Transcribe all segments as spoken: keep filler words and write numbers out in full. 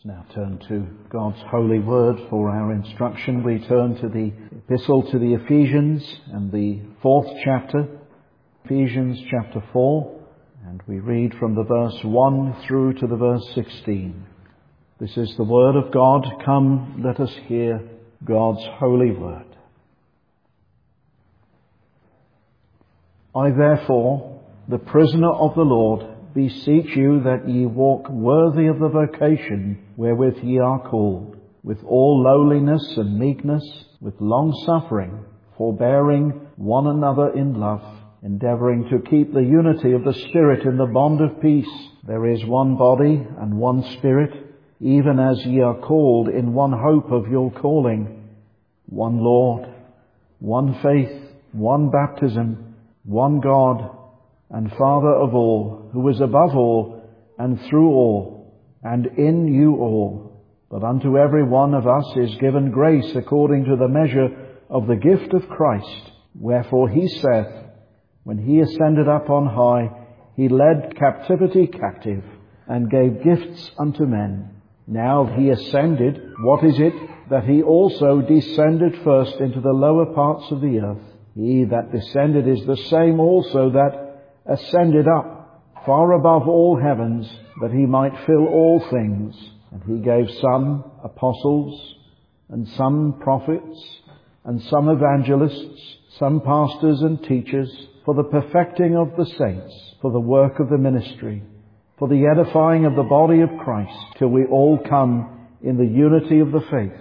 Now turn to God's holy word for our instruction. We turn to the epistle to the Ephesians and the fourth chapter, Ephesians chapter four, and we read from the verse one through to the verse sixteen. This is the word of God. Come, let us hear God's holy word. I therefore, the prisoner of the Lord, beseech you that ye walk worthy of the vocation wherewith ye are called, with all lowliness and meekness, with long-suffering, forbearing one another in love, endeavouring to keep the unity of the Spirit in the bond of peace. There is one body and one Spirit, even as ye are called in one hope of your calling, one Lord, one faith, one baptism, one God, and Father of all, who is above all, and through all, and in you all. But unto every one of us is given grace according to the measure of the gift of Christ. Wherefore he saith, when he ascended up on high, he led captivity captive, and gave gifts unto men. Now he ascended, what is it? That he also descended first into the lower parts of the earth. He that descended is the same also that ascended up far above all heavens, that he might fill all things. And he gave some apostles, and some prophets, and some evangelists, some pastors and teachers, for the perfecting of the saints, for the work of the ministry, for the edifying of the body of Christ, till we all come in the unity of the faith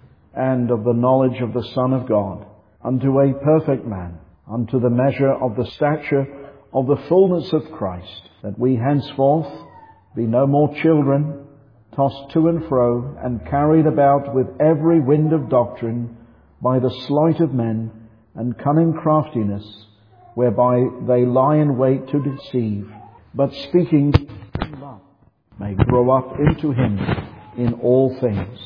and of the knowledge of the Son of God, unto a perfect man, unto the measure of the stature of the fullness of Christ, that we henceforth be no more children, tossed to and fro, and carried about with every wind of doctrine, by the sleight of men and cunning craftiness, whereby they lie in wait to deceive, but speaking in love, may grow up into him in all things,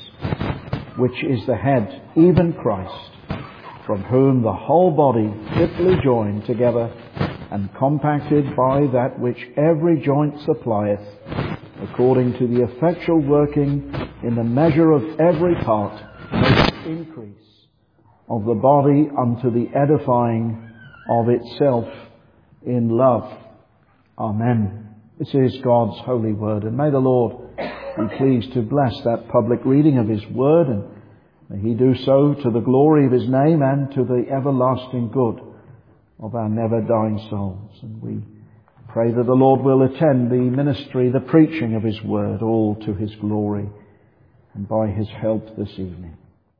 which is the head, even Christ, from whom the whole body fitly joined together and compacted by that which every joint supplieth, according to the effectual working in the measure of every part, makes increase of the body unto the edifying of itself in love. Amen. This is God's holy word, and may the Lord be pleased to bless that public reading of his word, and may he do so to the glory of his name and to the everlasting good of our never-dying souls. And we pray that the Lord will attend the ministry, the preaching of his word, all to his glory and by his help this evening.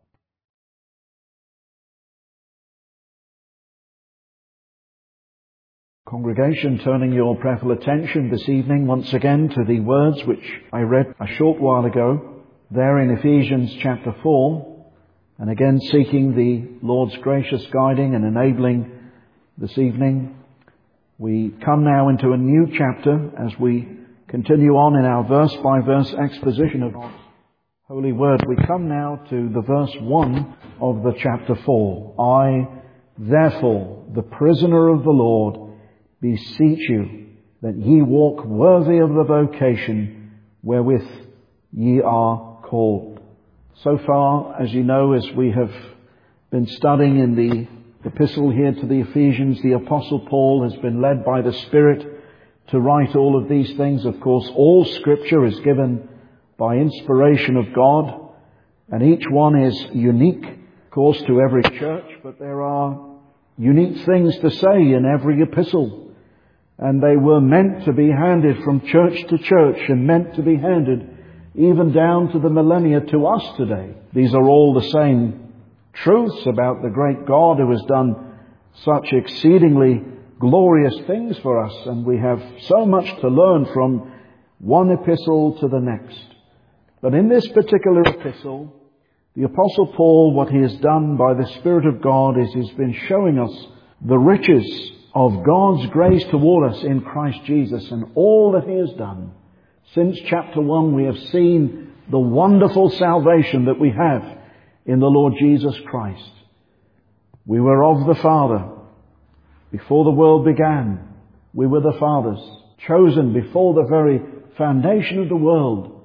Congregation, turning your prayerful attention this evening once again to the words which I read a short while ago, there in Ephesians chapter four, and again seeking the Lord's gracious guiding and enabling this evening. We come now into a new chapter as we continue on in our verse-by-verse exposition of God's holy word. We come now to the verse one of the chapter four. I, therefore, the prisoner of the Lord, beseech you that ye walk worthy of the vocation wherewith ye are called. So far, as you know, as we have been studying in the epistle here to the Ephesians, the Apostle Paul has been led by the Spirit to write all of these things. Of course, all Scripture is given by inspiration of God, and each one is unique, of course, to every church, but there are unique things to say in every epistle, and they were meant to be handed from church to church and meant to be handed even down to the millennia to us today. These are all the same truths about the great God who has done such exceedingly glorious things for us, and we have so much to learn from one epistle to the next. But in this particular epistle, the Apostle Paul, what he has done by the Spirit of God is he's been showing us the riches of God's grace toward us in Christ Jesus and all that he has done. Since chapter one, we have seen the wonderful salvation that we have in the Lord Jesus Christ. We were of the Father. Before the world began, we were the Father's, chosen before the very foundation of the world.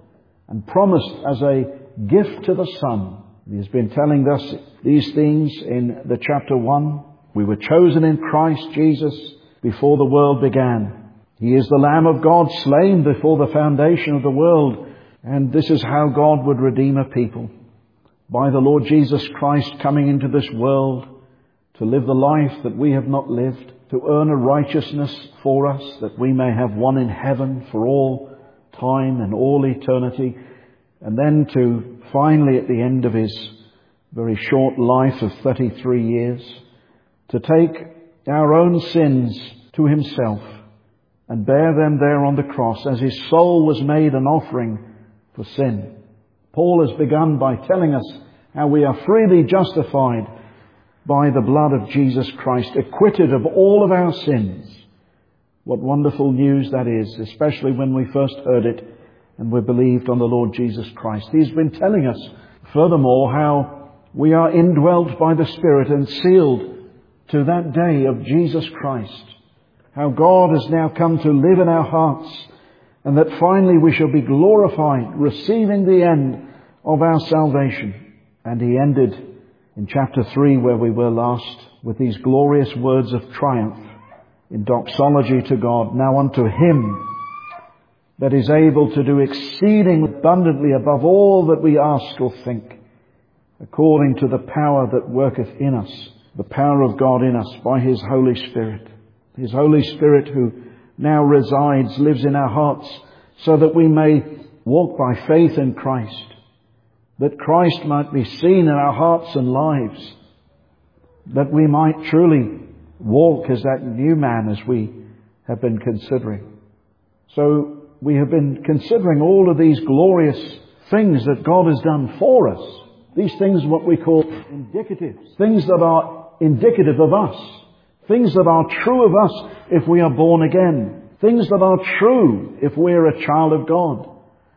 and promised as a gift to the Son. He has been telling us these things in the chapter one. We were chosen in Christ Jesus before the world began. He is the Lamb of God slain before the foundation of the world. And this is how God would redeem a people. By the Lord Jesus Christ coming into this world to live the life that we have not lived, to earn a righteousness for us that we may have one in heaven for all time and all eternity. And then to finally at the end of his very short life of thirty-three years, to take our own sins to himself and bear them there on the cross as his soul was made an offering for sin. Paul has begun by telling us how we are freely justified by the blood of Jesus Christ, acquitted of all of our sins. What wonderful news that is, especially when we first heard it and we believed on the Lord Jesus Christ. He's been telling us, furthermore, how we are indwelt by the Spirit and sealed to that day of Jesus Christ. How God has now come to live in our hearts, and that finally we shall be glorified, receiving the end of our salvation. And he ended in chapter three, where we were last, with these glorious words of triumph in doxology to God. Now unto him that is able to do exceeding abundantly above all that we ask or think, according to the power that worketh in us, the power of God in us by his Holy Spirit. His Holy Spirit who now resides, lives in our hearts, so that we may walk by faith in Christ, that Christ might be seen in our hearts and lives, that we might truly walk as that new man as we have been considering. So we have been considering all of these glorious things that God has done for us. These things what we call indicatives, things that are indicative of us, things that are true of us if we are born again, things that are true if we're a child of God.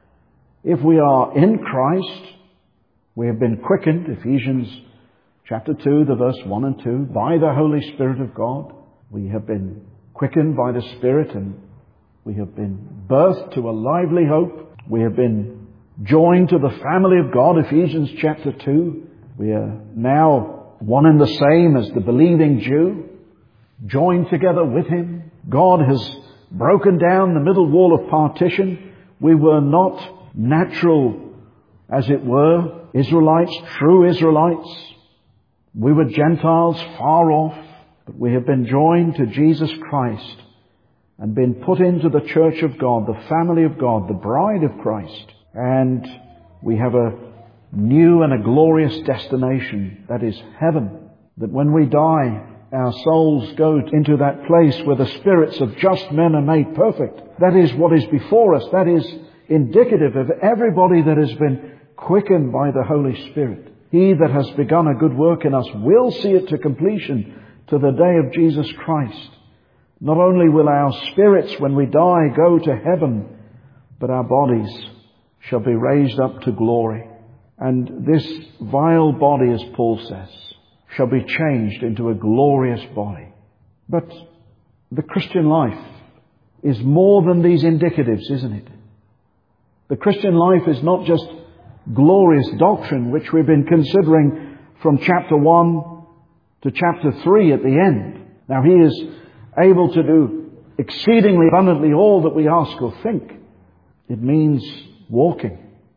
If we are in Christ, we have been quickened, Ephesians chapter two, the verse one and two, by the Holy Spirit of God. We have been quickened by the Spirit, and we have been birthed to a lively hope. We have been joined to the family of God, Ephesians chapter two. We are now one and the same as the believing Jew, joined together with him. God has broken down the middle wall of partition. We were not natural, as it were, Israelites, true Israelites. We were Gentiles far off, but we have been joined to Jesus Christ and been put into the church of God, the family of God, the bride of Christ. And we have a new and a glorious destination, that is heaven. That when we die, our souls go into that place where the spirits of just men are made perfect. That is what is before us. That is indicative of everybody that has been quickened by the Holy Spirit. He that has begun a good work in us will see it to completion to the day of Jesus Christ. Not only will our spirits, when we die, go to heaven, but our bodies shall be raised up to glory. And this vile body, as Paul says, shall be changed into a glorious body. But the Christian life is more than these indicatives, isn't it? The Christian life is not just glorious doctrine, which we've been considering from chapter one to chapter three at the end. Now, he is able to do exceedingly abundantly all that we ask or think. It means walking.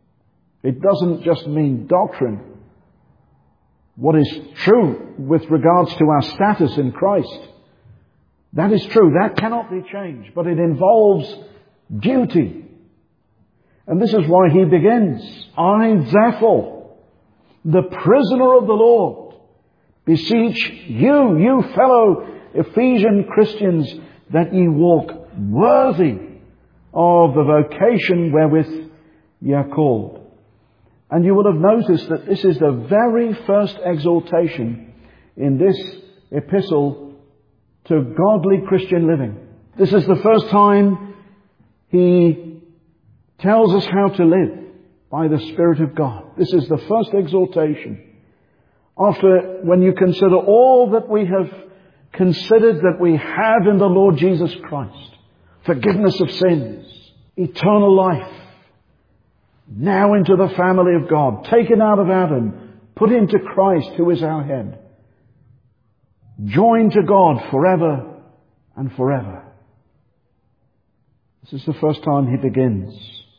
It doesn't just mean doctrine. What is true with regards to our status in Christ, that is true. That cannot be changed. But it involves duty. And this is why he begins, I therefore, the prisoner of the Lord, beseech you, you fellow Ephesian Christians, that ye walk worthy of the vocation wherewith ye are called. And you will have noticed that this is the very first exhortation in this epistle to godly Christian living. This is the first time he tells us how to live by the Spirit of God. This is the first exhortation. After, when you consider all that we have considered that we have in the Lord Jesus Christ, forgiveness of sins, eternal life, now into the family of God, taken out of Adam, put into Christ, who is our head, joined to God forever and forever. This is the first time he begins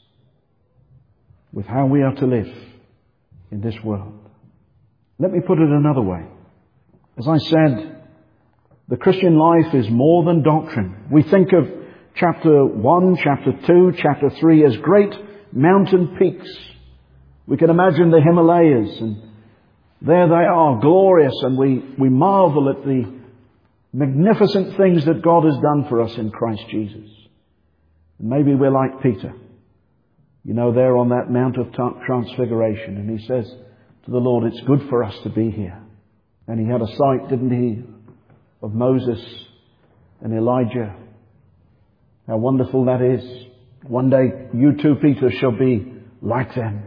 with how we are to live in this world. Let me put it another way. As I said, the Christian life is more than doctrine. We think of chapter one, chapter two, chapter three as great mountain peaks. We can imagine the Himalayas, and there they are, glorious, and we, we marvel at the magnificent things that God has done for us in Christ Jesus. And maybe we're like Peter, you know, there on that Mount of Transfiguration, and he says to the Lord, it's good for us to be here. And he had a sight, didn't he, of Moses and Elijah. How wonderful that is. One day you too, Peter, shall be like them,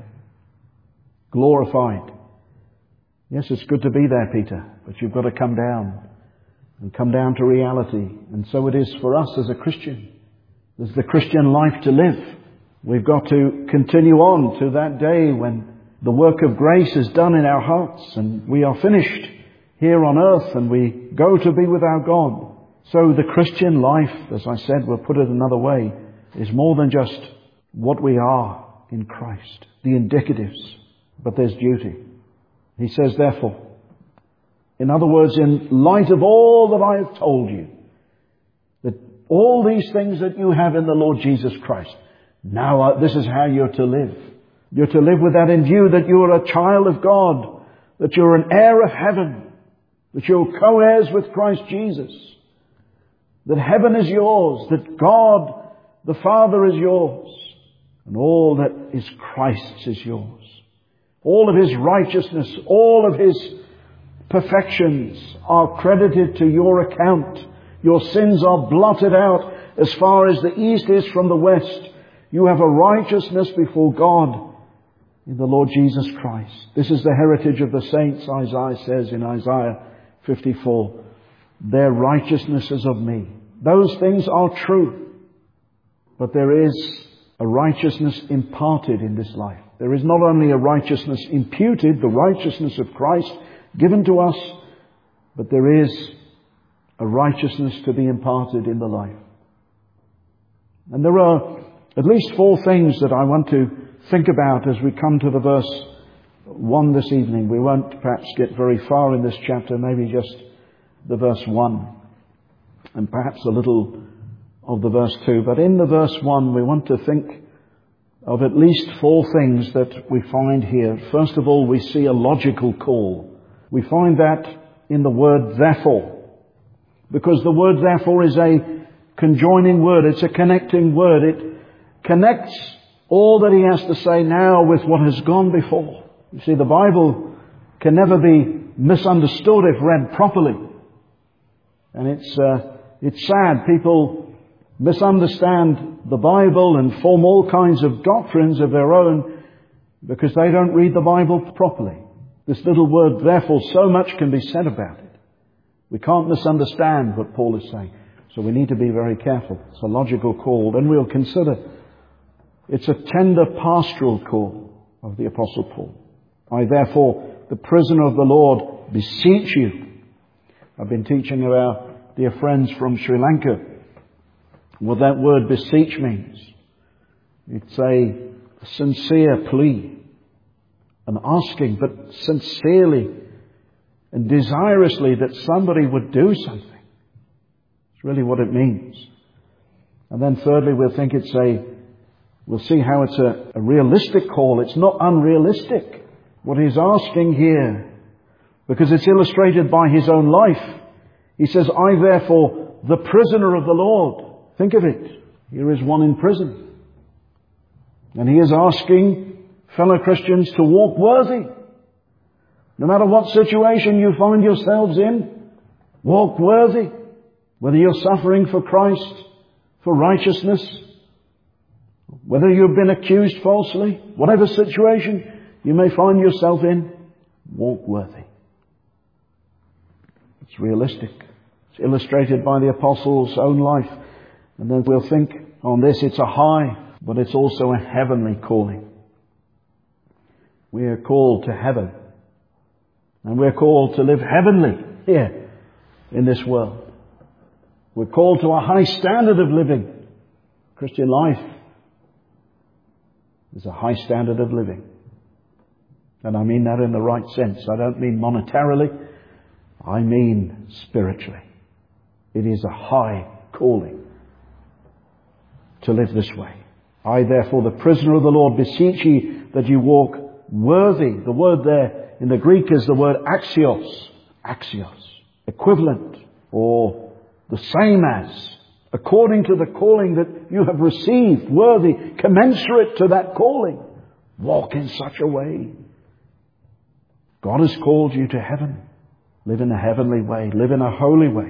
glorified. Yes, it's good to be there, Peter, but you've got to come down and come down to reality. And so it is for us as a Christian. There's the Christian life to live. We've got to continue on to that day when the work of grace is done in our hearts and we are finished here on earth and we go to be with our God. So the Christian life, as I said, we'll put it another way, is more than just what we are in Christ, the indicatives, but there's duty. He says, therefore, in other words, in light of all that I have told you, that all these things that you have in the Lord Jesus Christ, now uh, this is how you're to live. You're to live with that in view, that you're a child of God, that you're an heir of heaven, that you're co-heirs with Christ Jesus, that heaven is yours, that God the Father is yours, and all that is Christ's is yours. All of His righteousness, all of His perfections are credited to your account. Your sins are blotted out as far as the east is from the west. You have a righteousness before God in the Lord Jesus Christ. This is the heritage of the saints, Isaiah says in Isaiah fifty-four. Their righteousness is of me. Those things are true. But there is a righteousness imparted in this life. There is not only a righteousness imputed, the righteousness of Christ given to us, but there is a righteousness to be imparted in the life. And there are at least four things that I want to think about as we come to the verse one this evening. We won't perhaps get very far in this chapter, maybe just the verse one, and perhaps a little of the verse two. But in the verse one, we want to think of at least four things that we find here. First of all, we see a logical call. We find that in the word therefore, because the word therefore is a conjoining word. It's a connecting word. It connects all that he has to say now with what has gone before. You see, the Bible can never be misunderstood if read properly. And it's uh, it's sad. People misunderstand the Bible and form all kinds of doctrines of their own because they don't read the Bible properly. This little word, therefore, so much can be said about it. We can't misunderstand what Paul is saying. So we need to be very careful. It's a logical call. Then we'll consider it's a tender pastoral call of the Apostle Paul. I, therefore, the prisoner of the Lord, beseech you. I've been teaching our dear friends from Sri Lanka what that word beseech means. It's a sincere plea, an asking, but sincerely and desirously that somebody would do something. It's really what it means. And then thirdly, we'll think it's a, we'll see how it's a, a realistic call. It's not unrealistic what he's asking here, because it's illustrated by his own life. He says, I therefore, the prisoner of the Lord. Think of it. Here is one in prison. And he is asking fellow Christians to walk worthy. No matter what situation you find yourselves in, walk worthy. Whether you're suffering for Christ, for righteousness, whether you've been accused falsely, whatever situation you may find yourself in, walk worthy. It's realistic. It's illustrated by the Apostle's own life. And then we'll think on this, it's a high, but it's also a heavenly calling. We are called to heaven. And we're called to live heavenly here in this world. We're called to a high standard of living. Christian life is a high standard of living. And I mean that in the right sense. I don't mean monetarily. I mean spiritually. It is a high calling to live this way. I, therefore, the prisoner of the Lord, beseech ye that you walk worthy. The word there in the Greek is the word axios. Axios. Equivalent or the same as. According to the calling that you have received. Worthy. Commensurate to that calling. Walk in such a way. God has called you to heaven. Live in a heavenly way. Live in a holy way.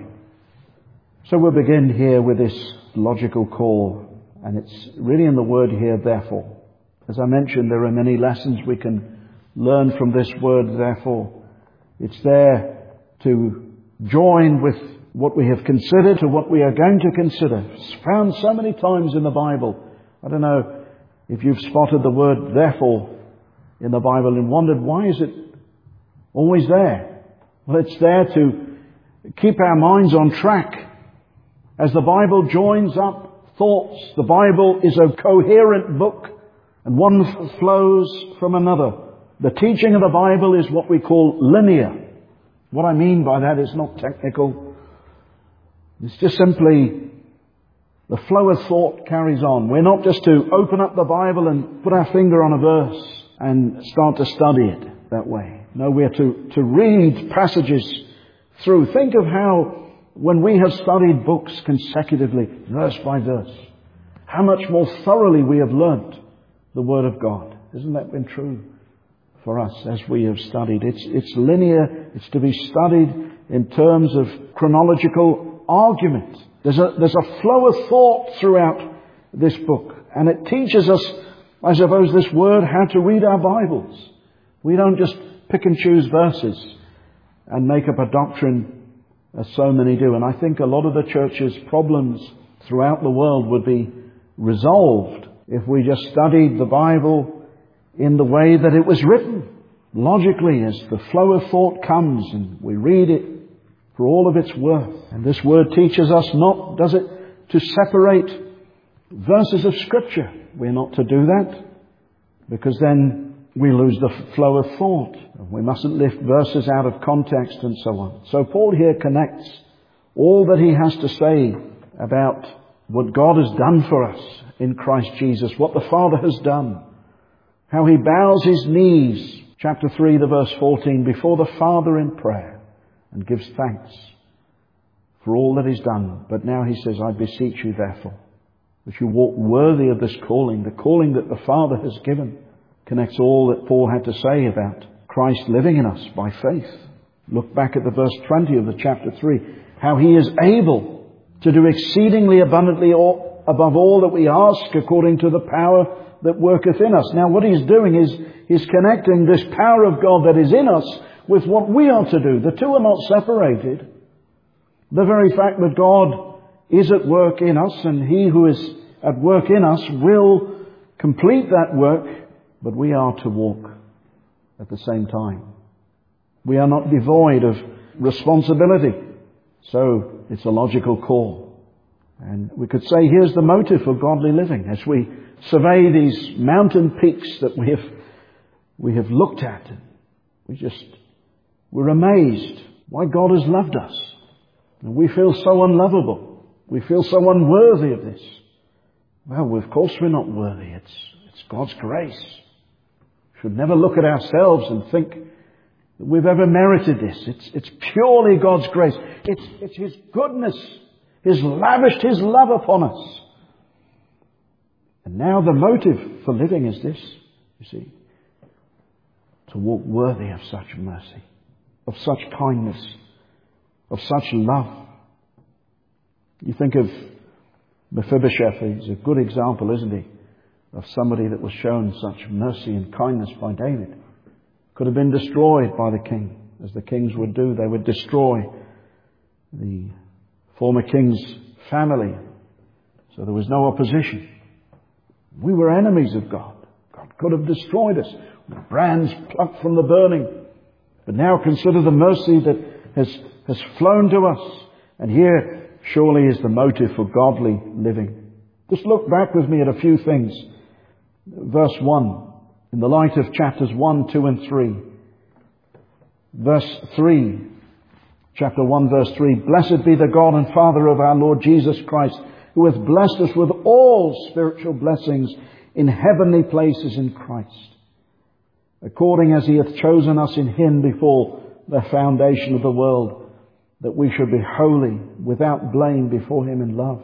So we'll begin here with this logical call. And it's really in the word here, therefore. As I mentioned, there are many lessons we can learn from this word, therefore. It's there to join with what we have considered to what we are going to consider. It's found so many times in the Bible. I don't know if you've spotted the word therefore in the Bible and wondered, why is it always there? Well, it's there to keep our minds on track. As the Bible joins up thoughts, the Bible is a coherent book, and one flows from another. The teaching of the Bible is what we call linear. What I mean by that is not technical. It's just simply the flow of thought carries on. We're not just to open up the Bible and put our finger on a verse and start to study it that way. No, we're to, to read passages through. Think of how when we have studied books consecutively, verse by verse, how much more thoroughly we have learnt the Word of God. Isn't that been true for us as we have studied? It's, it's linear. It's to be studied in terms of chronological argument. There's a, there's a flow of thought throughout this book. And it teaches us, I suppose, this word, how to read our Bibles. We don't just pick and choose verses and make up a doctrine as so many do. And I think a lot of the church's problems throughout the world would be resolved if we just studied the Bible in the way that it was written, logically, as the flow of thought comes and we read it for all of its worth. And this word teaches us not, does it, to separate verses of Scripture. We're not to do that, because then we lose the flow of thought. We mustn't lift verses out of context and so on. So Paul here connects all that he has to say about what God has done for us in Christ Jesus, what the Father has done, how he bows his knees, chapter three, the verse fourteen, before the Father in prayer and gives thanks for all that he's done. But now he says, I beseech you therefore that you walk worthy of this calling, the calling that the Father has given. Connects all that Paul had to say about Christ living in us by faith. Look back at the verse twenty of the chapter three, how he is able to do exceedingly abundantly all, above all that we ask, according to the power that worketh in us. Now what he's doing is he's connecting this power of God that is in us with what we are to do. The two are not separated. The very fact that God is at work in us, and he who is at work in us will complete that work, but we are to walk at the same time. We are not devoid of responsibility. So it's a logical call. And we could say here's the motive for godly living as we survey these mountain peaks that we have we have looked at. We just we're amazed why God has loved us. And we feel so unlovable. We feel so unworthy of this. Well, of course we're not worthy. It's it's God's grace. We should never look at ourselves and think that we've ever merited this. It's it's purely God's grace. It's it's His goodness. He's lavished His love upon us. And now the motive for living is this, you see, to walk worthy of such mercy, of such kindness, of such love. You think of Mephibosheth, he's a good example, isn't he, of somebody that was shown such mercy and kindness by David. Could have been destroyed by the king, as the kings would do. They would destroy the former king's family, so there was no opposition. We were enemies of God. God could have destroyed us. Brands plucked from the burning. But now consider the mercy that has, has flown to us. And here surely is the motive for godly living. Just look back with me at a few things. Verse one, in the light of chapters one, two and three. Verse three, chapter one, verse three. Blessed be the God and Father of our Lord Jesus Christ, who hath blessed us with all spiritual blessings in heavenly places in Christ, according as he hath chosen us in him before the foundation of the world, that we should be holy, without blame before him in love.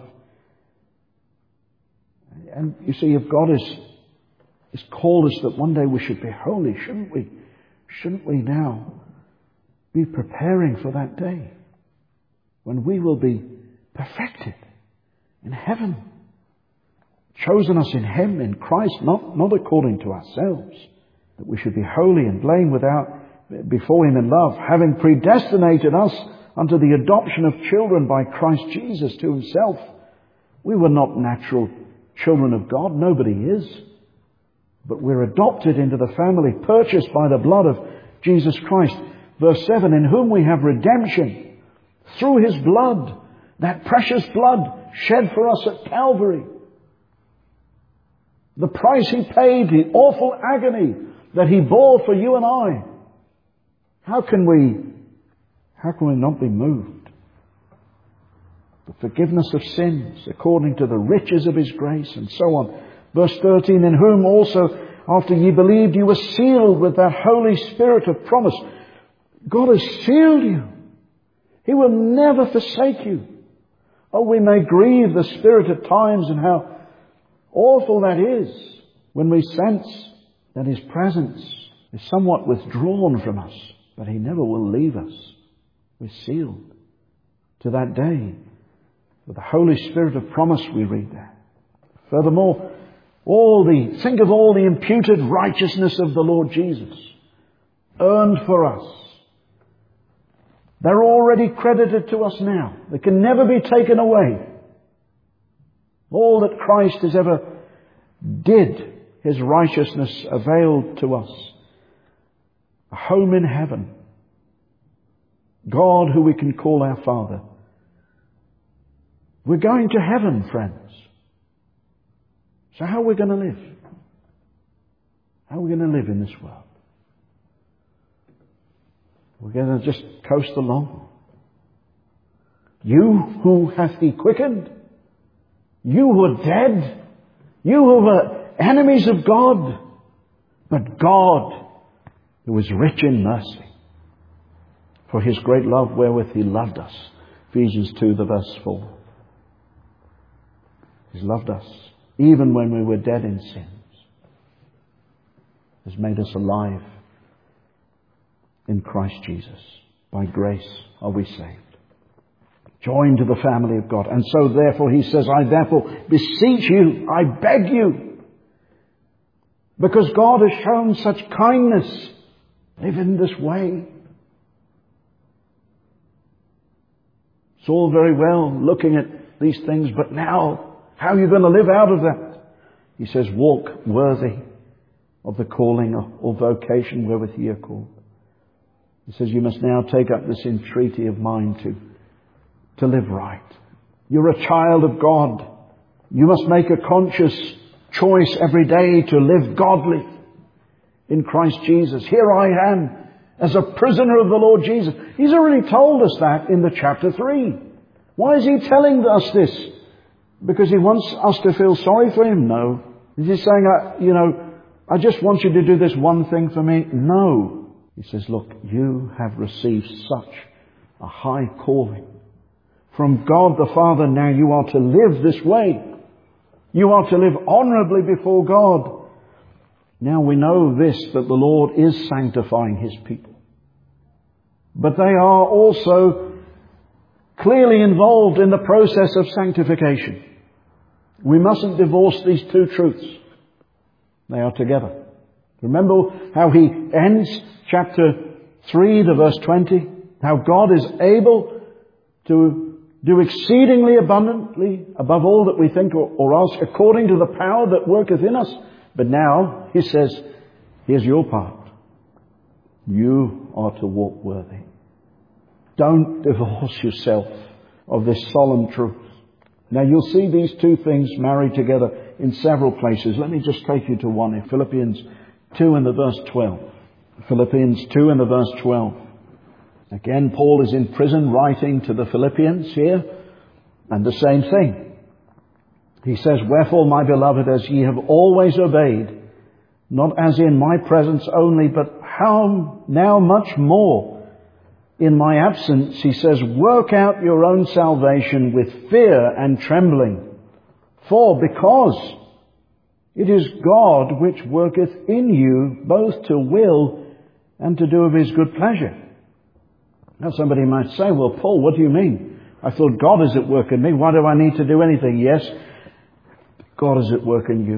And you see, if God is, is called us that one day we should be holy, shouldn't we? Shouldn't we now be preparing for that day when we will be perfected in heaven? Chosen us in him, in Christ, not, not according to ourselves, that we should be holy and blame without before him in love, having predestinated us unto the adoption of children by Christ Jesus to himself. We were not natural children of God. Nobody is. But we're adopted into the family, purchased by the blood of Jesus Christ. Verse seven, in whom we have redemption through his blood, that precious blood shed for us at Calvary. The price he paid, the awful agony that he bore for you and I. How can we, how can we not be moved? The forgiveness of sins according to the riches of his grace, and so on. Verse thirteen, in whom also after ye believed you were sealed with that Holy Spirit of promise. God has sealed you. He will never forsake you. Oh, we may grieve the Spirit at times, and how awful that is when we sense that his presence is somewhat withdrawn from us. But he never will leave us. We're sealed to that day with the Holy Spirit of promise, we read there. Furthermore, all the, think of all the imputed righteousness of the Lord Jesus, earned for us. They're already credited to us now. They can never be taken away. All that Christ has ever did, his righteousness availed to us. A home in heaven. God who we can call our Father. We're going to heaven, friends. So how are we going to live? How are we going to live in this world? We're going to just coast along. You who hath he quickened, you who are dead, you who were enemies of God, but God who is rich in mercy, for his great love wherewith he loved us. Ephesians two, the verse four. He's loved us even when we were dead in sins. Has made us alive in Christ Jesus. By grace are we saved. Joined to the family of God. And so therefore he says, I therefore beseech you, I beg you, because God has shown such kindness, live in this way. It's all very well looking at these things, but now, how are you going to live out of that? He says, walk worthy of the calling or vocation wherewith ye are called. He says, you must now take up this entreaty of mine to, to live right. You're a child of God. You must make a conscious choice every day to live godly in Christ Jesus. Here I am as a prisoner of the Lord Jesus. He's already told us that in the chapter three. Why is he telling us this? Because he wants us to feel sorry for him? No. Is he saying, uh, you know, I just want you to do this one thing for me? No. He says, look, you have received such a high calling from God the Father. Now you are to live this way. You are to live honorably before God. Now we know this, that the Lord is sanctifying his people. But they are also clearly involved in the process of sanctification. We mustn't divorce these two truths. They are together. Remember how he ends chapter three, the verse twenty? How God is able to do exceedingly abundantly above all that we think or, or ask, according to the power that worketh in us. But now, he says, here's your part. You are to walk worthy. Don't divorce yourself of this solemn truth. Now you'll see these two things married together in several places. Let me just take you to one in Philippians two and the verse twelve. Philippians two and the verse twelve. Again, Paul is in prison writing to the Philippians here, and the same thing. He says, "Wherefore, my beloved, as ye have always obeyed, not as in my presence only, but how now much more in my absence," he says, "work out your own salvation with fear and trembling. For because it is God which worketh in you both to will and to do of his good pleasure." Now somebody might say, "Well, Paul, what do you mean? I thought God is at work in me. Why do I need to do anything?" Yes, God is at work in you.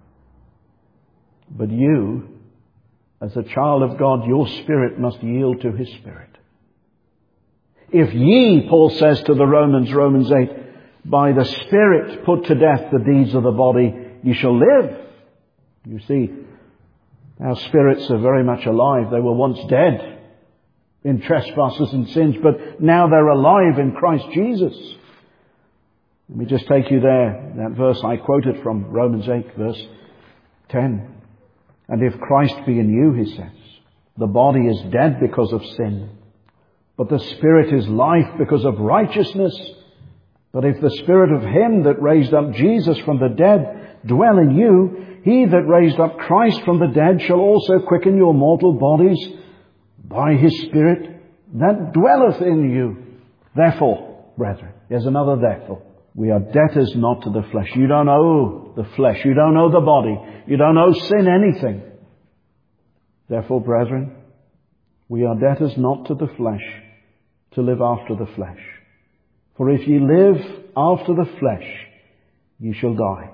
But you, as a child of God, your spirit must yield to his spirit. If ye, Paul says to the Romans, Romans eight, by the Spirit put to death the deeds of the body, ye shall live. You see, our spirits are very much alive. They were once dead in trespasses and sins, but now they're alive in Christ Jesus. Let me just take you there, that verse I quoted from, Romans eight, verse ten. "And if Christ be in you," he says, "the body is dead because of sin, but the Spirit is life because of righteousness. But if the Spirit of him that raised up Jesus from the dead dwell in you, he that raised up Christ from the dead shall also quicken your mortal bodies by his Spirit that dwelleth in you. Therefore," brethren, there's another therefore, "we are debtors not to the flesh." You don't owe the flesh. You don't owe the body. You don't owe sin anything. "Therefore, brethren, we are debtors not to the flesh, to live after the flesh. For if ye live after the flesh, ye shall die.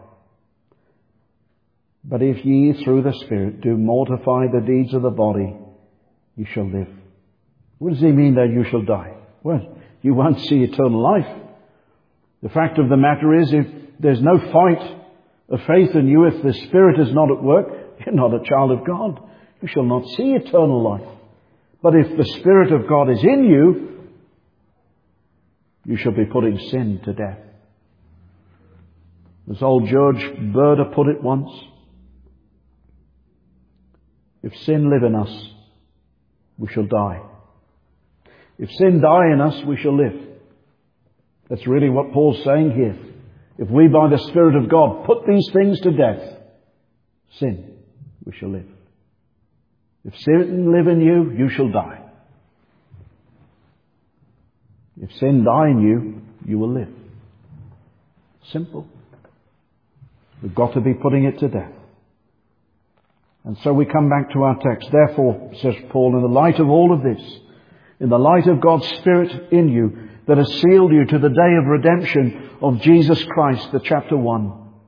But if ye through the Spirit do mortify the deeds of the body, ye shall live." What does he mean that you shall die? Well, you won't see eternal life. The fact of the matter is, if there's no fight of faith in you, if the Spirit is not at work, you're not a child of God. You shall not see eternal life. But if the Spirit of God is in you, you shall be putting sin to death. As old George Burder put it once, if sin live in us, we shall die. If sin die in us, we shall live. That's really what Paul's saying here. If we by the Spirit of God put these things to death, sin, we shall live. If sin live in you, you shall die. If sin die in you, you will live. Simple. We've got to be putting it to death. And so we come back to our text. "Therefore," says Paul, "in the light of all of this, in the light of God's Spirit in you, that has sealed you to the day of redemption of Jesus Christ," the chapter one,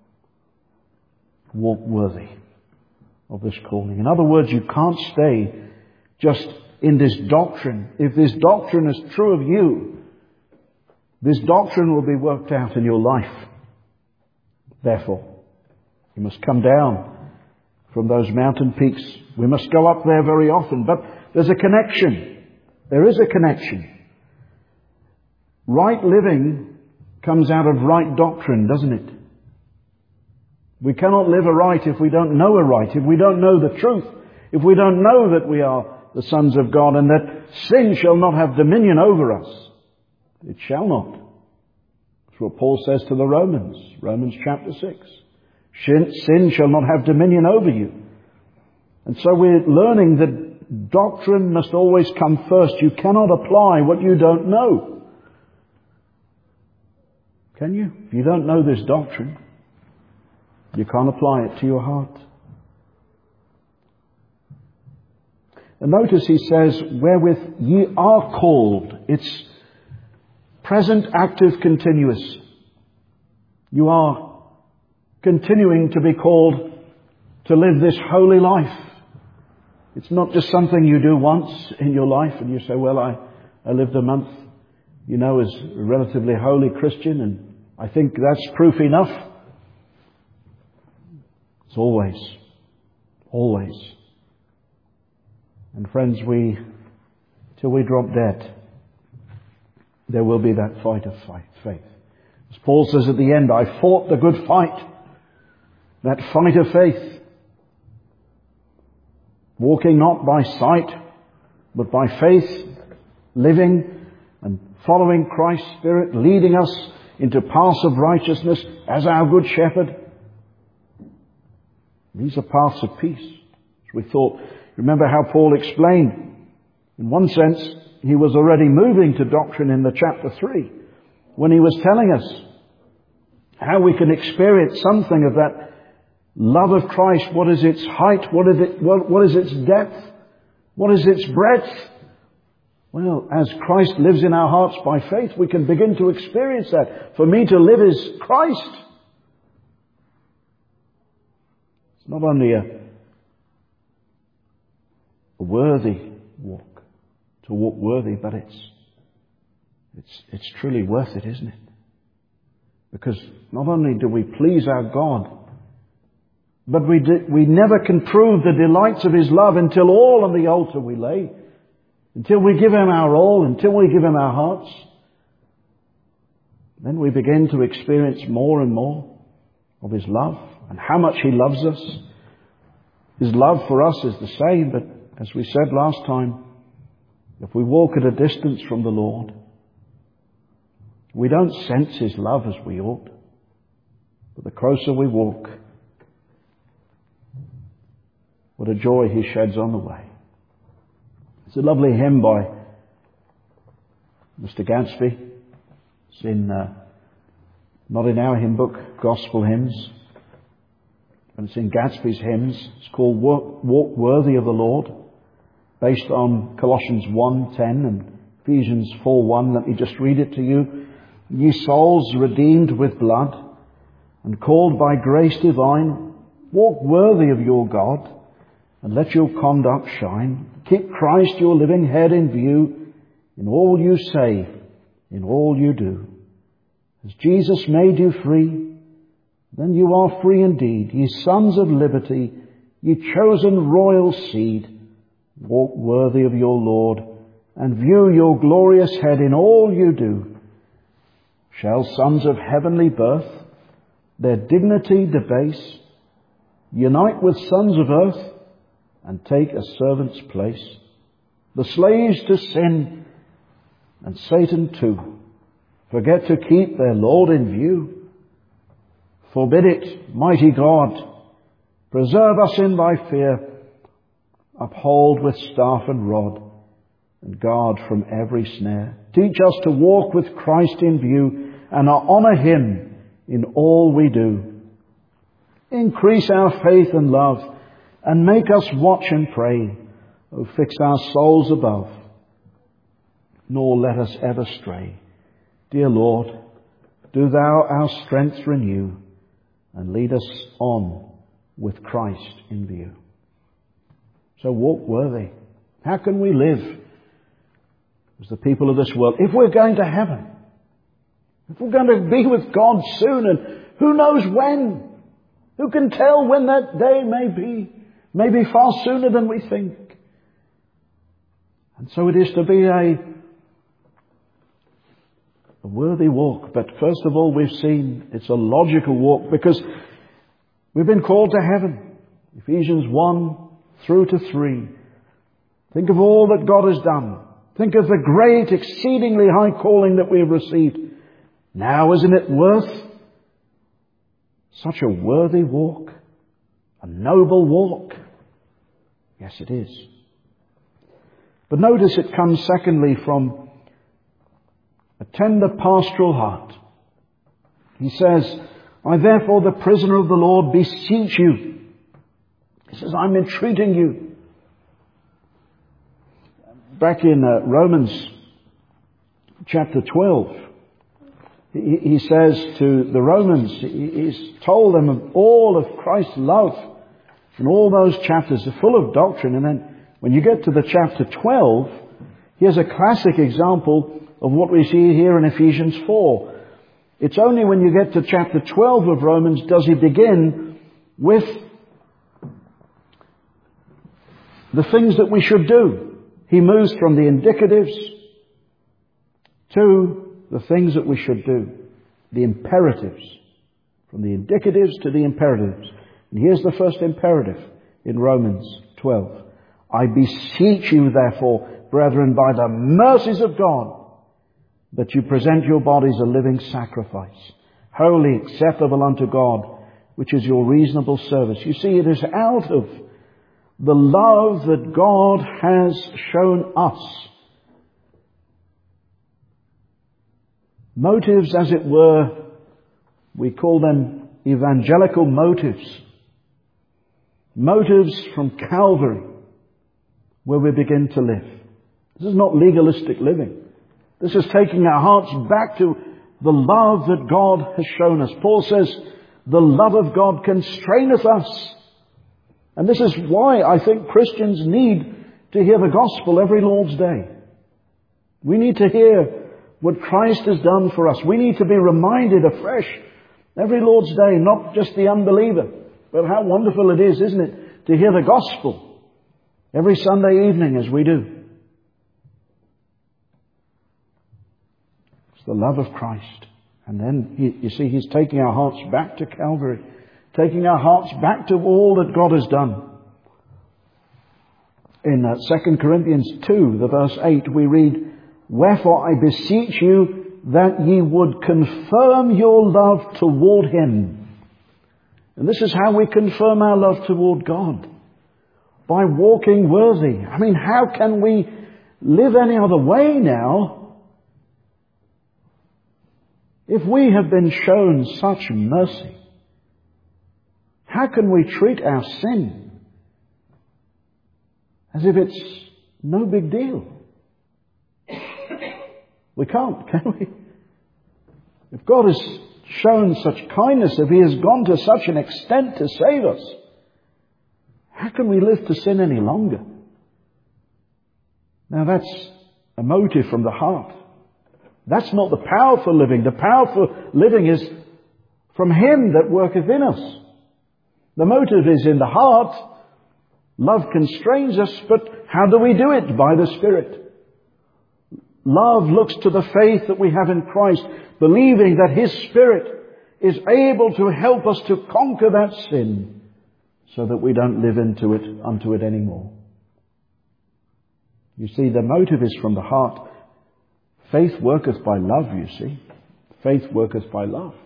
"walk worthy of this calling." In other words, you can't stay just in this doctrine. If this doctrine is true of you, this doctrine will be worked out in your life. Therefore, you must come down from those mountain peaks. We must go up there very often, but there's a connection. There is a connection. Right living comes out of right doctrine, doesn't it? We cannot live aright if we don't know aright, if we don't know the truth, if we don't know that we are the sons of God and that sin shall not have dominion over us. It shall not. That's what Paul says to the Romans, Romans chapter six. Sin shall not have dominion over you. And so we're learning that doctrine must always come first. You cannot apply what you don't know. Can you? If you don't know this doctrine, you can't apply it to your heart. And notice he says, "wherewith ye are called." It's present, active, continuous. You are continuing to be called to live this holy life. It's not just something you do once in your life and you say, "Well, I, I lived a month, you know, as a relatively holy Christian, and I think that's proof enough." It's always, always. And friends, we, till we drop dead, there will be that fight of faith. As Paul says at the end, I fought the good fight. That fight of faith. Walking not by sight, but by faith, living and following Christ's Spirit, leading us into paths of righteousness as our good shepherd. These are paths of peace. As we thought, remember how Paul explained, in one sense, he was already moving to doctrine in the chapter three, when he was telling us how we can experience something of that love of Christ. What is its height? What is it, what, what is its depth? What is its breadth? Well, as Christ lives in our hearts by faith, we can begin to experience that. For me to live is Christ. It's not only a, a worthy walk, to walk worthy, but it's, it's, it's truly worth it, isn't it? Because not only do we please our God, but we, do, we never can prove the delights of His love until all on the altar we lay. Until we give Him our all, until we give Him our hearts. Then we begin to experience more and more of His love and how much He loves us. His love for us is the same, but as we said last time, if we walk at a distance from the Lord, we don't sense His love as we ought. But the closer we walk, what a joy He sheds on the way. It's a lovely hymn by Mister Gadsby. It's in, uh, not in our hymn book, Gospel Hymns, but it's in Gadsby's hymns. It's called Walk, Walk Worthy of the Lord, based on Colossians one ten and Ephesians four one. Let me just read it to you. Ye souls redeemed with blood and called by grace divine, walk worthy of your God, and let your conduct shine. Keep Christ your living head in view, in all you say, in all you do. As Jesus made you free, then you are free indeed. Ye sons of liberty, ye chosen royal seed, walk worthy of your Lord, and view your glorious head in all you do. Shall sons of heavenly birth their dignity debase, unite with sons of earth, and take a servant's place, the slaves to sin, and Satan too, forget to keep their Lord in view? Forbid it, mighty God, preserve us in thy fear, uphold with staff and rod, and guard from every snare. Teach us to walk with Christ in view, and honour Him in all we do. Increase our faith and love, and make us watch and pray. Oh, fix our souls above, nor let us ever stray. Dear Lord, do thou our strength renew, and lead us on with Christ in view. So walk worthy. How can we live as the people of this world if we're going to heaven? If we're going to be with God soon, and who knows when? Who can tell when that day may be? Maybe far sooner than we think. And so it is to be a, a worthy walk. But first of all, we've seen it's a logical walk because we've been called to heaven. Ephesians one through to three. Think of all that God has done. Think of the great, exceedingly high calling that we have received. Now, isn't it worth such a worthy walk? A noble walk? Yes, it is. But notice it comes secondly from a tender pastoral heart. He says, I therefore, the prisoner of the Lord, beseech you. He says, I'm entreating you. Back in uh, Romans chapter twelve, he, he says to the Romans, he, he's told them of all of Christ's love. And all those chapters are full of doctrine. And then when you get to the chapter twelve, here's a classic example of what we see here in Ephesians four. It's only when you get to chapter twelve of Romans does he begin with the things that we should do. He moves from the indicatives to the things that we should do, the imperatives. From the indicatives to the imperatives. And here's the first imperative in Romans twelve. I beseech you, therefore, brethren, by the mercies of God, that you present your bodies a living sacrifice, holy, acceptable unto God, which is your reasonable service. You see, it is out of the love that God has shown us. Motives, as it were, we call them evangelical motives. Motives from Calvary, where we begin to live. This is not legalistic living. This is taking our hearts back to the love that God has shown us. Paul says, the love of God constraineth us. And this is why I think Christians need to hear the gospel every Lord's Day. We need to hear what Christ has done for us. We need to be reminded afresh every Lord's Day, not just the unbeliever, but how wonderful it is, isn't it, to hear the gospel every Sunday evening as we do. It's the love of Christ. And then, he, you see, He's taking our hearts back to Calvary, taking our hearts back to all that God has done. In uh, Second Corinthians two, the verse eight, we read, wherefore I beseech you that ye would confirm your love toward Him. And this is how we confirm our love toward God. By walking worthy. I mean, how can we live any other way now if we have been shown such mercy? How can we treat our sin as if it's no big deal? We can't, can we? If God has shown such kindness, if He has gone to such an extent to save us, how can we live to sin any longer? Now that's a motive from the heart. That's not the power for living. The power for living is from Him that worketh in us. The motive is in the heart. Love constrains us, but how do we do it? By the Spirit. Love looks to the faith that we have in Christ, believing that His Spirit is able to help us to conquer that sin so that we don't live into it, unto it anymore. You see, the motive is from the heart. Faith worketh by love, you see. Faith worketh by love.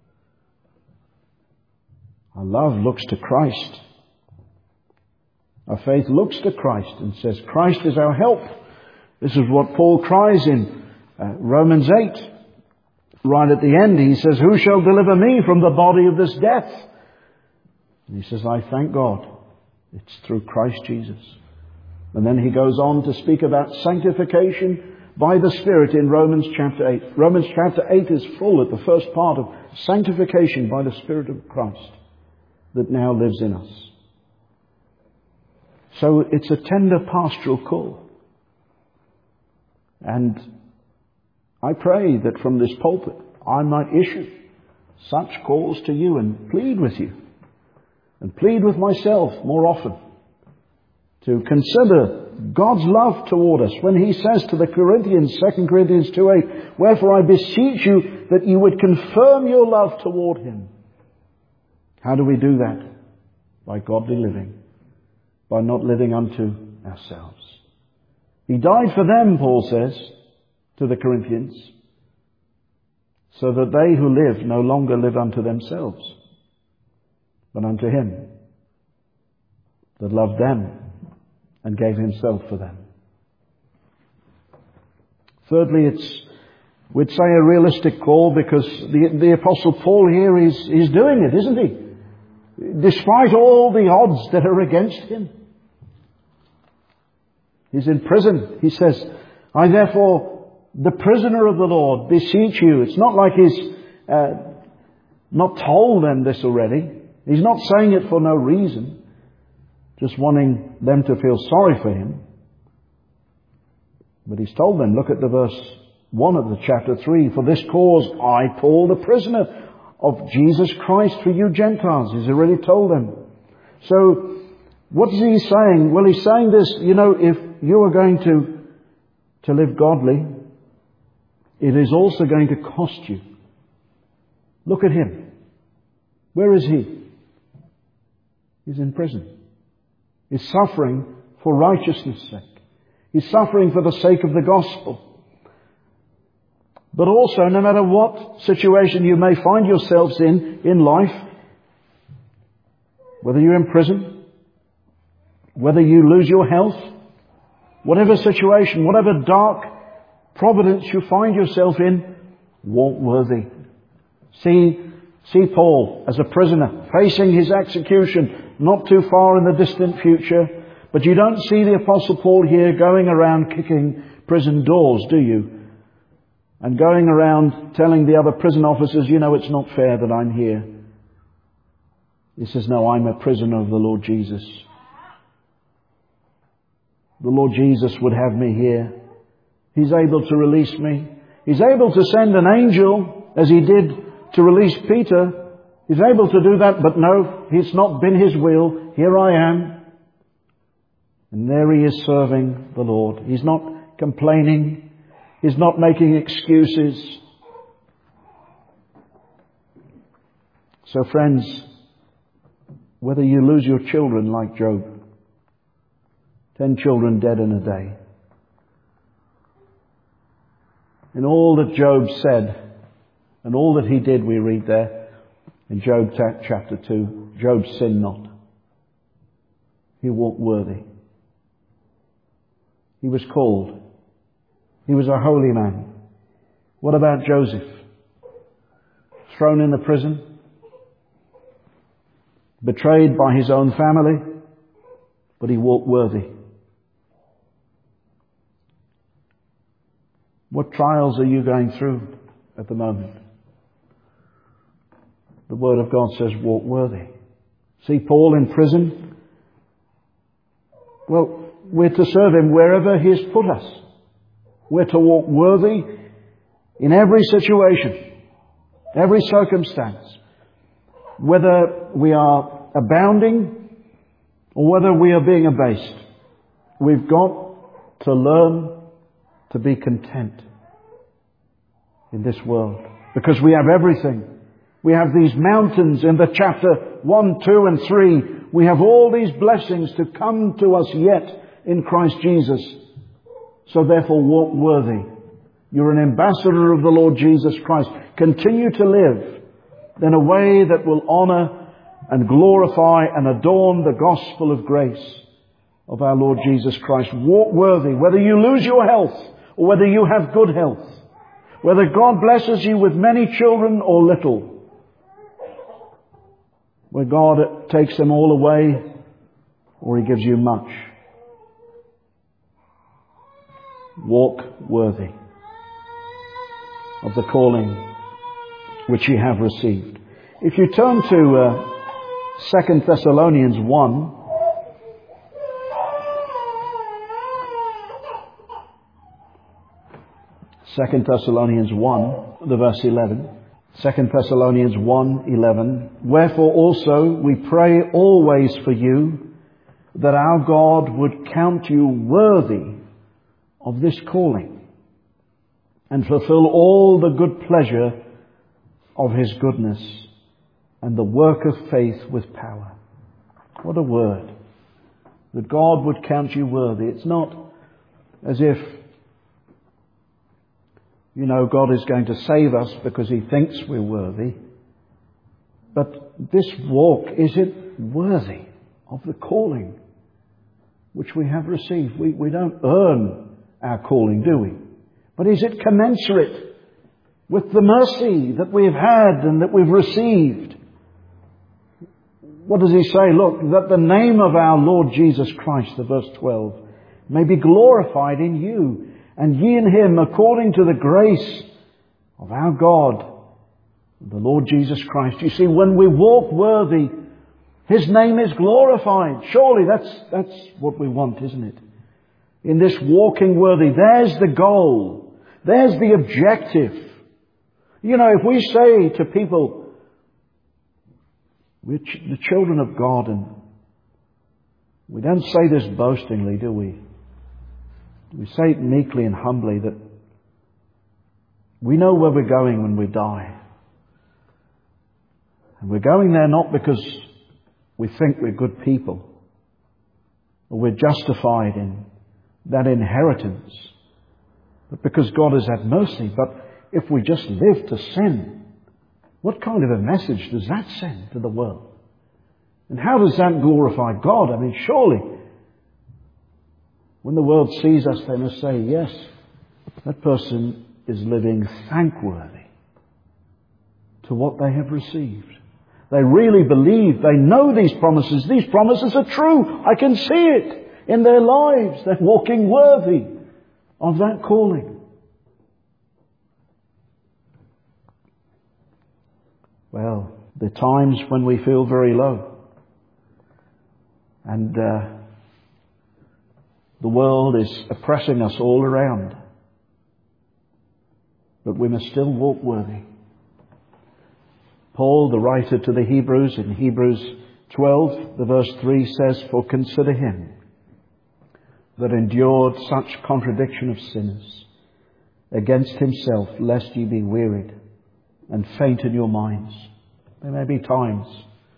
Our love looks to Christ. Our faith looks to Christ and says, Christ is our help. This is what Paul cries in uh, Romans eight. Right at the end, he says, who shall deliver me from the body of this death? And he says, I thank God. It's through Christ Jesus. And then he goes on to speak about sanctification by the Spirit in Romans chapter eight. Romans chapter eight is full at the first part of sanctification by the Spirit of Christ that now lives in us. So it's a tender pastoral call. And I pray that from this pulpit I might issue such calls to you and plead with you and plead with myself more often to consider God's love toward us when He says to the Corinthians, Second Corinthians two eight, wherefore I beseech you that you would confirm your love toward Him. How do we do that? By godly living, by not living unto ourselves. He died for them, Paul says to the Corinthians, so that they who live no longer live unto themselves, but unto Him that loved them and gave Himself for them. Thirdly, it's, we'd say, a realistic call because the, the Apostle Paul here is, is doing it, isn't he? Despite all the odds that are against him. He's in prison. He says, I therefore, the prisoner of the Lord, beseech you. It's not like he's uh, not told them this already. He's not saying it for no reason, just wanting them to feel sorry for him. But he's told them, look at the verse one of the chapter three, for this cause I, Paul, the prisoner of Jesus Christ for you Gentiles. He's already told them. So What is he saying? Well, he's saying this, you know, if you are going to, to live godly, it is also going to cost you. Look at him. Where is he? He's in prison. He's suffering for righteousness' sake. He's suffering for the sake of the gospel. But also, no matter what situation you may find yourselves in, in life, whether you're in prison, whether you lose your health, whatever situation, whatever dark providence you find yourself in, walk worthy. See, see Paul as a prisoner facing his execution not too far in the distant future. But you don't see the Apostle Paul here going around kicking prison doors, do you? And going around telling the other prison officers, you know, it's not fair that I'm here. He says, no, I'm a prisoner of the Lord Jesus. The Lord Jesus would have me here. He's able to release me. He's able to send an angel, as he did to release Peter. He's able to do that, but no, it's not been his will. Here I am. And there he is serving the Lord. He's not complaining. He's not making excuses. So friends, whether you lose your children like Job, ten children dead in a day, and all that Job said and all that he did, we read there in Job chapter two, Job sinned not. He walked worthy. He was called. He was a holy man. What about Joseph? Thrown in the prison, betrayed by his own family, but he walked worthy. What trials are you going through at the moment? The Word of God says, walk worthy. See Paul in prison? Well, we're to serve him wherever he has put us. We're to walk worthy in every situation, every circumstance. Whether we are abounding or whether we are being abased, we've got to learn to be content in this world. Because we have everything. We have these mountains in the chapter one, two and three. We have all these blessings to come to us yet in Christ Jesus. So therefore walk worthy. You're an ambassador of the Lord Jesus Christ. Continue to live in a way that will honor and glorify and adorn the gospel of grace of our Lord Jesus Christ. Walk worthy, whether you lose your health or whether you have good health, whether God blesses you with many children or little, where God takes them all away or He gives you much. Walk worthy of the calling which you have received. If you turn to uh, Second Thessalonians one, Second Thessalonians one, the verse eleven. Second Thessalonians one, eleven. Wherefore also we pray always for you, that our God would count you worthy of this calling, and fulfill all the good pleasure of His goodness, and the work of faith with power. What a word. That God would count you worthy. It's not as if, you know, God is going to save us because He thinks we're worthy. But this walk, is it worthy of the calling which we have received? We, we don't earn our calling, do we? But is it commensurate with the mercy that we've had and that we've received? What does He say? Look, that the name of our Lord Jesus Christ, the verse twelve, may be glorified in you, and ye in Him, according to the grace of our God, the Lord Jesus Christ. You see, when we walk worthy, His name is glorified. Surely that's, that's what we want, isn't it? In this walking worthy, there's the goal. There's the objective. You know, if we say to people, we're ch- the children of God, and We don't say this boastingly, do we? We say it meekly and humbly that we know where we're going when we die. And we're going there not because we think we're good people or we're justified in that inheritance, but because God has had mercy. But if we just live to sin, what kind of a message does that send to the world? And how does that glorify God? I mean, surely, when the world sees us, they must say, yes, that person is living thankworthy to what they have received. They really believe, they know these promises. These promises are true. I can see it in their lives. They're walking worthy of that calling. Well, there are times when we feel very low. And uh, the world is oppressing us all around. But we must still walk worthy. Paul, the writer to the Hebrews, in Hebrews twelve, the verse three says, "For consider him that endured such contradiction of sinners against himself, lest ye be wearied and faint in your minds." There may be times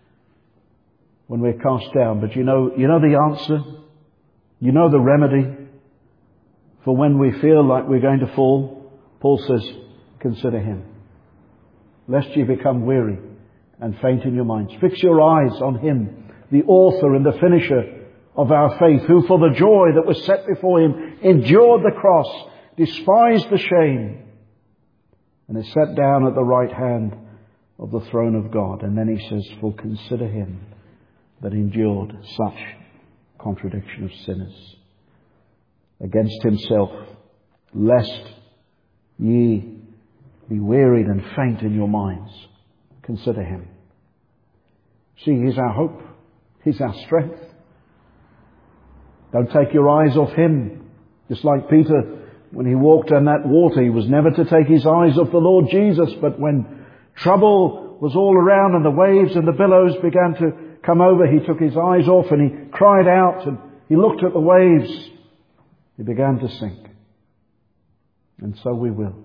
when we're cast down, but you know, you know the answer. You know the remedy for when we feel like we're going to fall. Paul says, consider him, lest ye become weary and faint in your minds. Fix your eyes on him, the author and the finisher of our faith, who for the joy that was set before him endured the cross, despised the shame, and is set down at the right hand of the throne of God. And then he says, for consider him that endured such contradiction of sinners against himself, lest ye be wearied and faint in your minds. Consider him. See, he's our hope. He's our strength. Don't take your eyes off him. Just like Peter, when he walked on that water, he was never to take his eyes off the Lord Jesus. But when trouble was all around and the waves and the billows began to come over, he took his eyes off and he cried out and he looked at the waves. He began to sink. And so we will.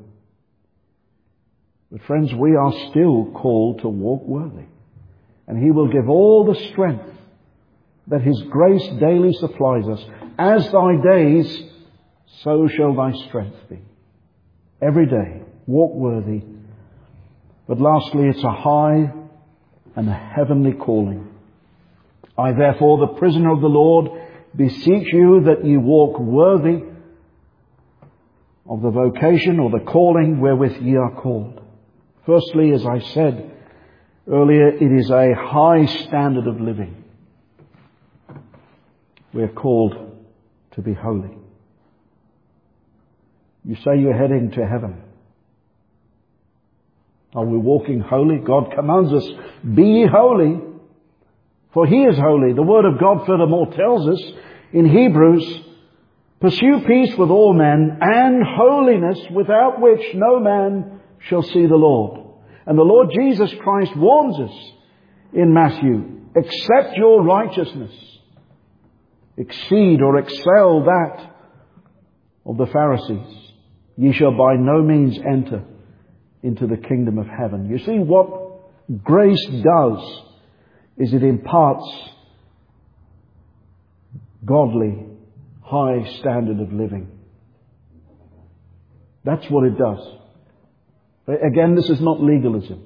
But friends, we are still called to walk worthy. And he will give all the strength that his grace daily supplies us. As thy days, so shall thy strength be. Every day, walk worthy. But lastly, it's a high and a heavenly calling. I therefore, the prisoner of the Lord, beseech you that ye walk worthy of the vocation or the calling wherewith ye are called. Firstly, as I said earlier, it is a high standard of living. We are called to be holy. You say you're heading to heaven. Are we walking holy? God commands us, be ye holy, for he is holy. The word of God furthermore tells us in Hebrews, pursue peace with all men and holiness, without which no man shall see the Lord. And the Lord Jesus Christ warns us in Matthew, except your righteousness exceed or excel that of the Pharisees, ye shall by no means enter into the kingdom of heaven. You see, what grace does is it imparts godly, high standard of living. That's what it does. Again, this is not legalism.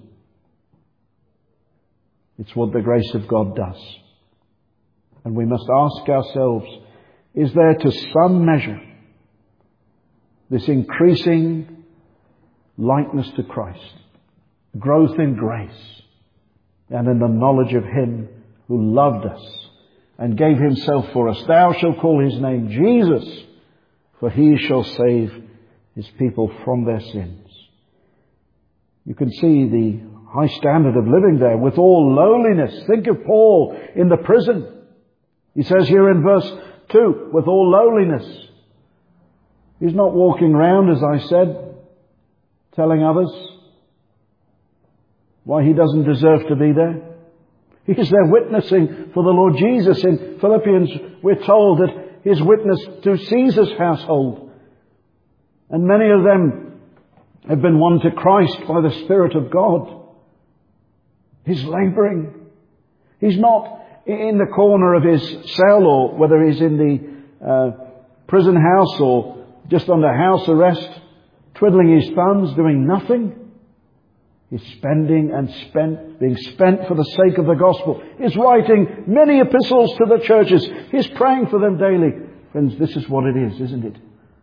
It's what the grace of God does. And we must ask ourselves, is there to some measure this increasing likeness to Christ, growth in grace, and in the knowledge of him who loved us and gave himself for us? Thou shalt call his name Jesus, for he shall save his people from their sins. You can see the high standard of living there with all lowliness. Think of Paul in the prison. He says here in verse two, with all lowliness. He's not walking around, as I said, telling others why he doesn't deserve to be there. He's there witnessing for the Lord Jesus. In Philippians, we're told that His witness to Caesar's household. And many of them have been won to Christ by the Spirit of God. He's labouring. He's not in the corner of his cell, or whether he's in the uh, prison house or just under house arrest, twiddling his thumbs, doing nothing. He's spending and spent, being spent for the sake of the gospel. He's writing many epistles to the churches. He's praying for them daily. Friends, this is what it is, isn't it?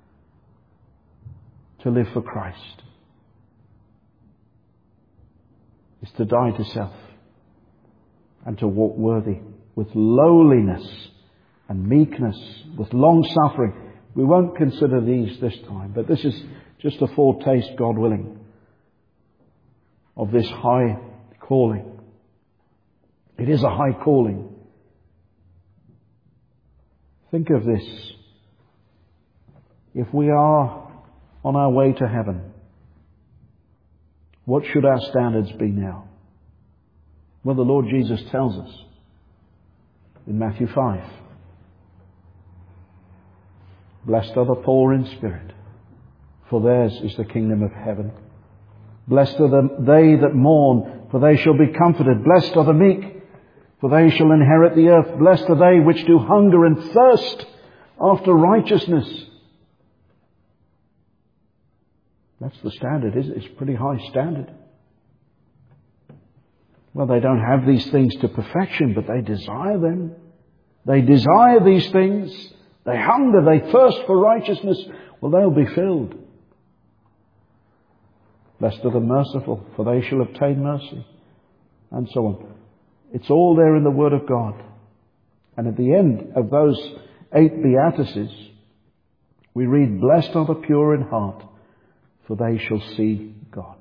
To live for Christ is to die to self and to walk worthy with lowliness and meekness, with long suffering. We won't consider these this time, but this is just a foretaste, God willing, of this high calling. It is a high calling. Think of this. If we are on our way to heaven, what should our standards be now? Well, the Lord Jesus tells us in Matthew five. Blessed are the poor in spirit, for theirs is the kingdom of heaven. Blessed are the, they that mourn, for they shall be comforted. Blessed are the meek, for they shall inherit the earth. Blessed are they which do hunger and thirst after righteousness. That's the standard, isn't it? It's a pretty high standard. Well, they don't have these things to perfection, but they desire them. They desire these things. They hunger, they thirst for righteousness. Well, they'll be filled. Blessed are the merciful, for they shall obtain mercy. And so on. It's all there in the Word of God. And at the end of those eight beatitudes, we read, Blessed are the pure in heart, for they shall see God.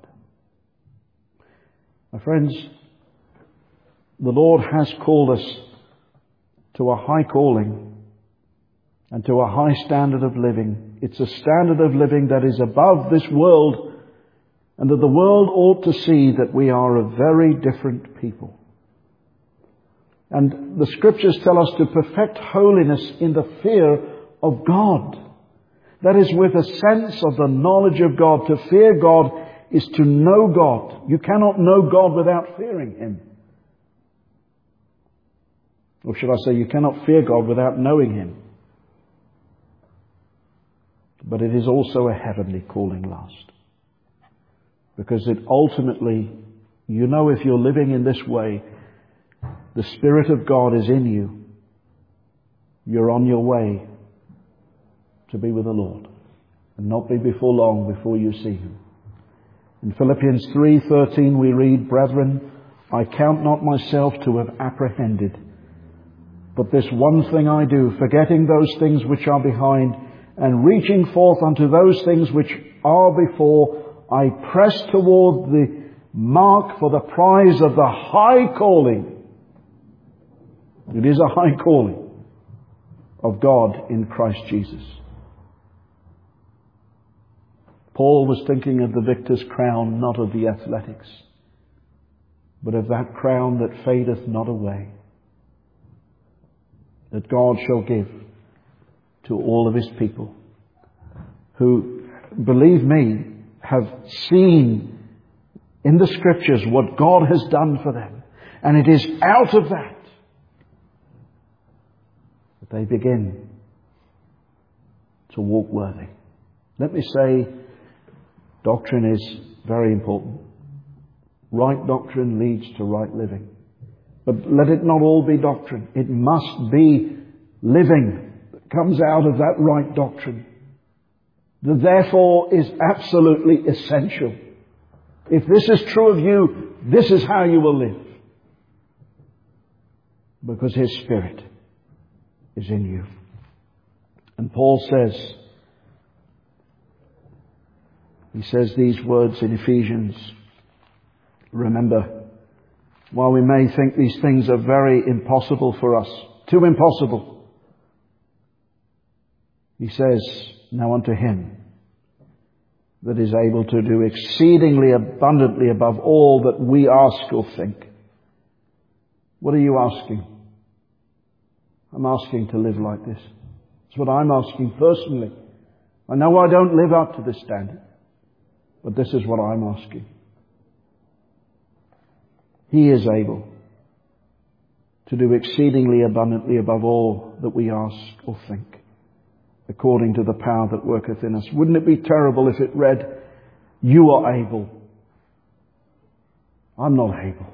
My friends, the Lord has called us to a high calling and to a high standard of living. It's a standard of living that is above this world, and that the world ought to see that we are a very different people. And the Scriptures tell us to perfect holiness in the fear of God. That is, with a sense of the knowledge of God. To fear God is to know God. You cannot know God without fearing Him. Or should I say, you cannot fear God without knowing Him. But it is also a heavenly calling last. Because it ultimately, you know, if you're living in this way, the Spirit of God is in you. You're on your way to be with the Lord. And not be before long before you see Him. In Philippians three thirteen we read, Brethren, I count not myself to have apprehended, but this one thing I do, forgetting those things which are behind, and reaching forth unto those things which are before, I press toward the mark for the prize of the high calling. It is a high calling of God in Christ Jesus. Paul was thinking of the victor's crown, not of the athletics, but of that crown that fadeth not away, that God shall give to all of His people who, believe me, have seen in the Scriptures what God has done for them. And it is out of that that they begin to walk worthy. Let me say, doctrine is very important. Right doctrine leads to right living. But let it not all be doctrine. It must be living that comes out of that right doctrine. That therefore is absolutely essential. If this is true of you, this is how you will live. Because His Spirit is in you. And Paul says, he says these words in Ephesians. Remember, while we may think these things are very impossible for us, too impossible, he says, now unto Him that is able to do exceedingly abundantly above all that we ask or think, What are you asking? I'm asking to live like this. That's what I'm asking personally. I know I don't live up to this standard, but this is what I'm asking. He is able to do exceedingly abundantly above all that we ask or think, according to the power that worketh in us. Wouldn't it be terrible if it read, you are able? I'm not able.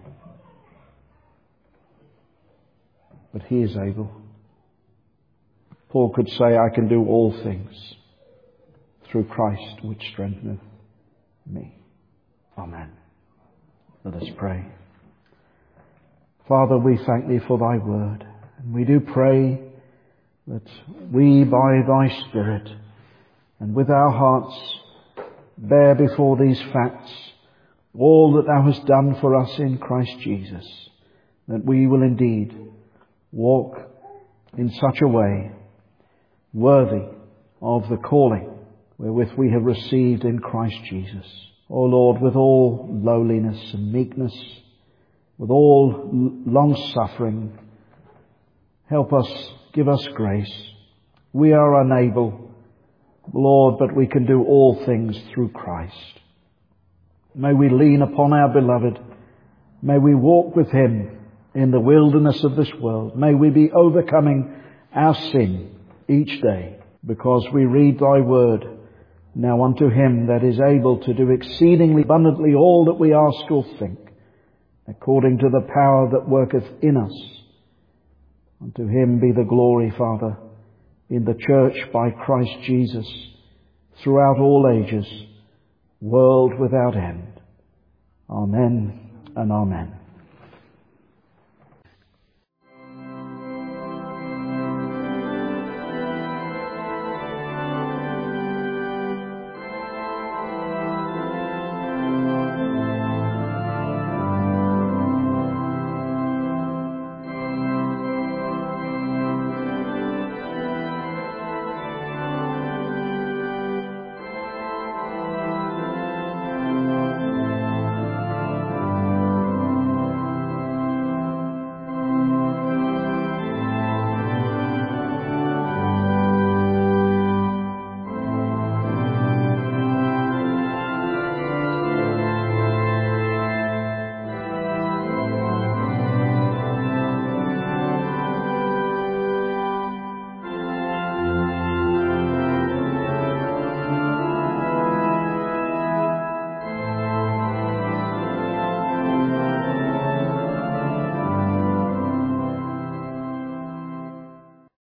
But He is able. Paul could say, I can do all things through Christ which strengtheneth me. Amen. Let us pray. Father, we thank Thee for Thy word. And we do pray that we, by Thy Spirit and with our hearts, bear before these facts all that Thou hast done for us in Christ Jesus, that we will indeed walk in such a way worthy of the calling wherewith we have received in Christ Jesus. O Lord, with all lowliness and meekness, with all long-suffering, help us, give us grace. We are unable, Lord, but we can do all things through Christ. May we lean upon our beloved. May we walk with Him in the wilderness of this world. May we be overcoming our sin each day, because we read Thy word. Now unto Him that is able to do exceedingly abundantly all that we ask or think, according to the power that worketh in us. Unto Him be the glory, Father, in the church by Christ Jesus, throughout all ages, world without end. Amen and amen.